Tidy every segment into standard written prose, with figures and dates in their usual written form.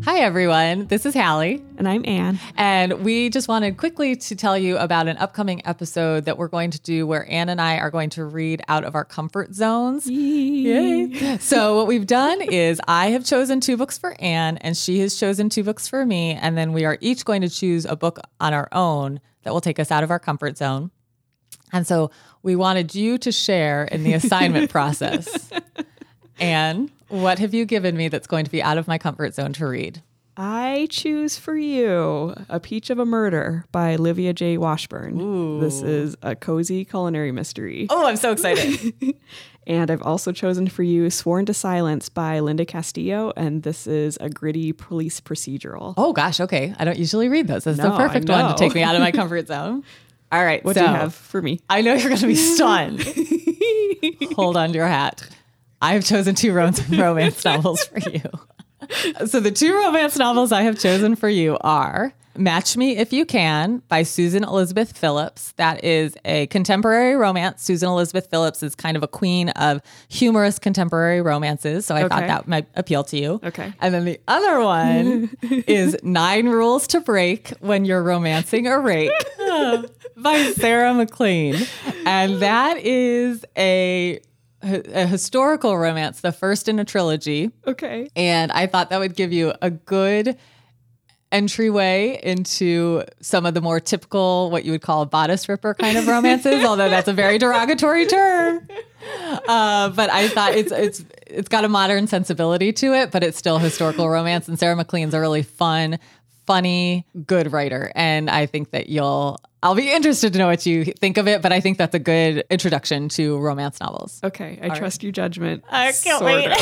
Hi, everyone. This is Hallie. And I'm Anne. And we just wanted quickly to tell you about an upcoming episode that we're going to do where Anne and I are going to read out of our comfort zones. Yay. So what we've done is I have chosen 2 books for Anne and she has chosen 2 books for me. And then we are each going to choose a book on our own that will take us out of our comfort zone. And so we wanted you to share in the assignment process. Anne, what have you given me that's going to be out of my comfort zone to read? I choose for you A Peach of a Murder by Olivia J. Washburn. Ooh. This is a cozy culinary mystery. Oh, I'm so excited. And I've also chosen for you Sworn to Silence by Linda Castillo. And this is a gritty police procedural. Oh, gosh. Okay. I don't usually read those. This is the No, perfect I one to know. take me out of my comfort zone. All right. What do you have for me? I know you're going to be stunned. Hold on to your hat. I have chosen 2 romance novels for you. So the 2 romance novels I have chosen for you are Match Me If You Can by Susan Elizabeth Phillips. That is a contemporary romance. Susan Elizabeth Phillips is kind of a queen of humorous contemporary romances. So I thought that might appeal to you. Okay. And then the other one is 9 Rules to Break When You're Romancing a Rake by Sarah MacLean. And that is a historical romance, the first in a trilogy. Okay. And I thought that would give you a good entryway into some of the more typical, what you would call bodice ripper kind of romances, although that's a very derogatory term. But I thought it's got a modern sensibility to it, but it's still historical romance. And Sarah MacLean's a really fun, funny, good writer. And I think that I'll be interested to know what you think of it, but I think that's a good introduction to romance novels. Okay. I trust your judgment. I can't wait.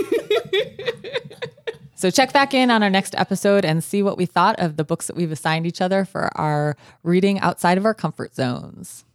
So check back in on our next episode and see what we thought of the books that we've assigned each other for our reading outside of our comfort zones.